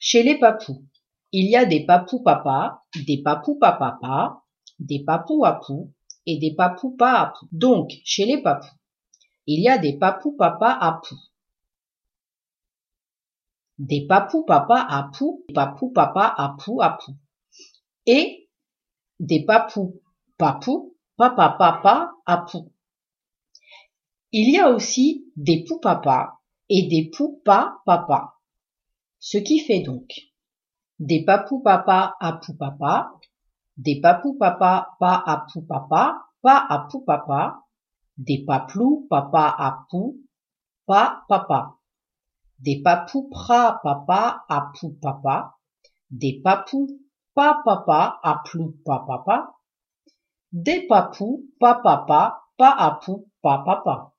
Chez les papous, il y a des papous papa, des papous papa, des papous apou et des papous pas apou. Donc, chez les papous, il y a des papous papa apou, des papous papa apou, des papous papa apou apou et des papous papou, papa papa apou. Il y a aussi des poux papa et des poux pas papa. Ce qui fait donc des papous papa apou papa, des papous papa pas apou papa, pas apou papa, des paplous papa apou, pas papa, des papous pra papa apou papa, des papous pas papa aplou pas papa, des papous pas papa pas apou pas papa.